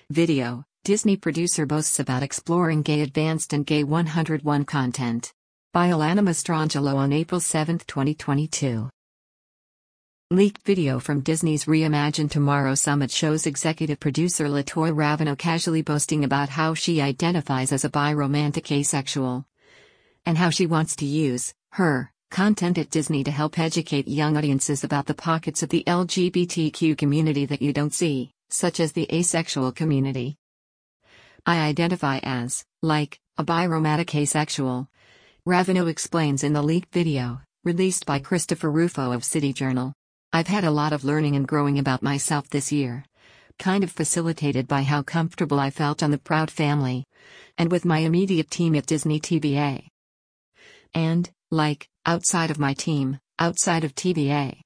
Video, Disney producer boasts about exploring gay advanced and gay 101 content. By Alana Mastrangelo on April 7, 2022. Leaked video from Disney's Reimagine Tomorrow Summit shows executive producer LaToya Raveno casually boasting about how she identifies as a bi-romantic asexual, and how she wants to use her content at Disney to help educate young audiences about the pockets of the LGBTQ community that you don't see, such as the asexual community. I identify as, a bi-romantic asexual, Raveno explains in the leaked video, released by Christopher Rufo of City Journal. I've had a lot of learning and growing about myself this year, kind of facilitated by how comfortable I felt on the Proud Family, and with my immediate team at Disney TVA. And, outside of my team, outside of TVA.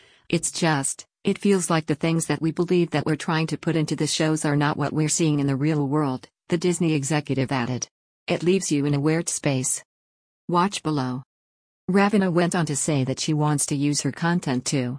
It feels like the things that we believe that we're trying to put into the shows are not what we're seeing in the real world, the Disney executive added. It leaves you in a weird space. Watch below. Raveno went on to say that she wants to use her content to,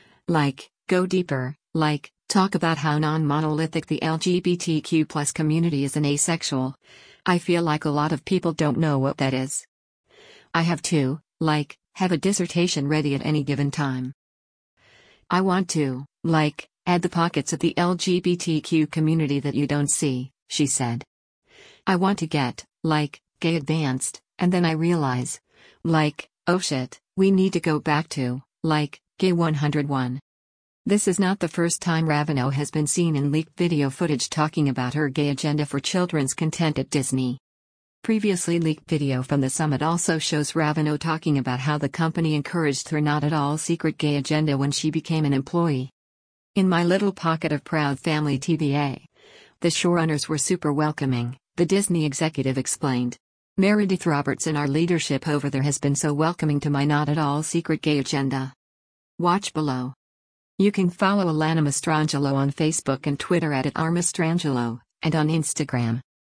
go deeper, talk about how non-monolithic the LGBTQ+ community is an asexual. I feel like a lot of people don't know what that is. I have to, have a dissertation ready at any given time. I want to, add the pockets of the LGBTQ community that you don't see, she said. I want to get, gay advanced, and then I realize, oh shit, we need to go back to, gay 101. This is not the first time Raveno has been seen in leaked video footage talking about her gay agenda for children's content at Disney. Previously leaked video from the summit also shows Raveno talking about how the company encouraged her not at all secret gay agenda when she became an employee. In my little pocket of Proud Family TVA, the showrunners were super welcoming, the Disney executive explained. Meredith Robertson, our leadership over there, has been so welcoming to my not at all secret gay agenda. Watch below. You can follow Alana Mastrangelo on Facebook and Twitter at @rmastrangelo, and on Instagram.